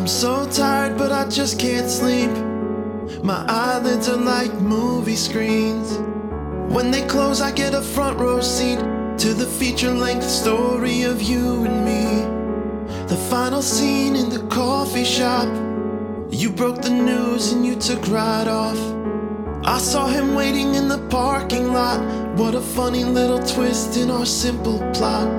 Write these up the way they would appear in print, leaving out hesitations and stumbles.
so tired, but I just can't sleep. My eyelids are like movie screens. When they close, I get a front row seat to the feature-length story of you and me. The final scene in the coffee shop. You broke the news and you took right off. I saw him waiting in the parking lot. What a funny little twist in our simple plot.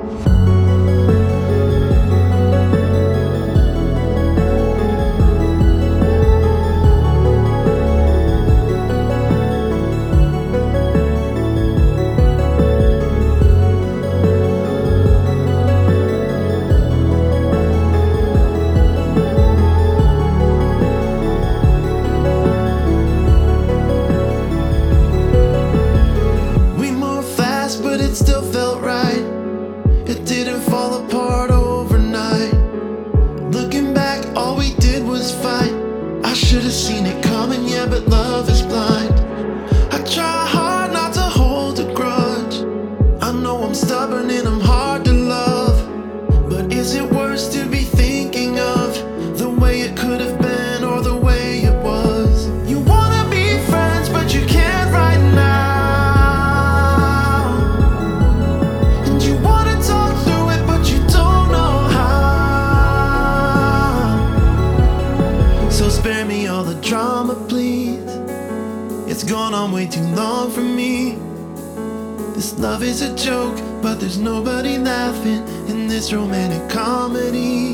But it still felt right. It didn't fall apart overnight. Looking back, all we did was fight. I should have seen it coming, yeah, but love is blind. I try hard not to hold a grudge. I know I'm stubborn and I'm hard to love, but is it worse to be thinking of the way it could have been or the way it was? You wanna be friends, but you can't right now. Spare me all the drama, please. It's gone on way too long for me. This love is a joke, but there's nobody laughing in this romantic comedy.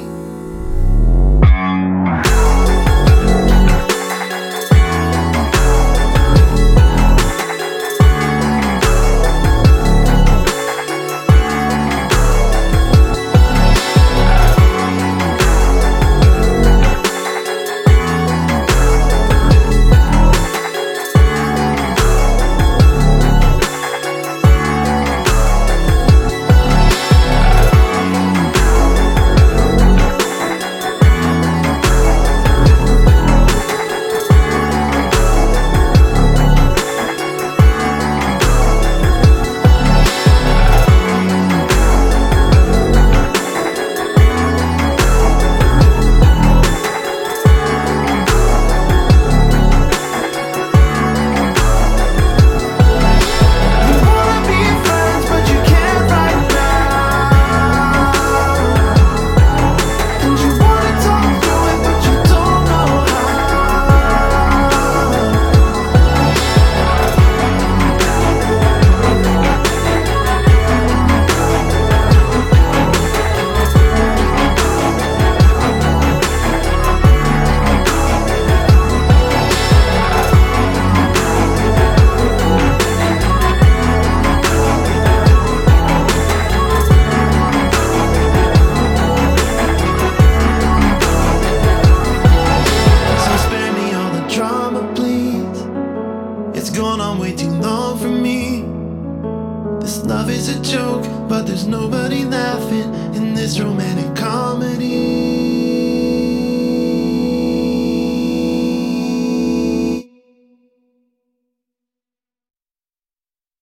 It's gone on way too long for me. This love is a joke, but there's nobody laughing in this romantic comedy.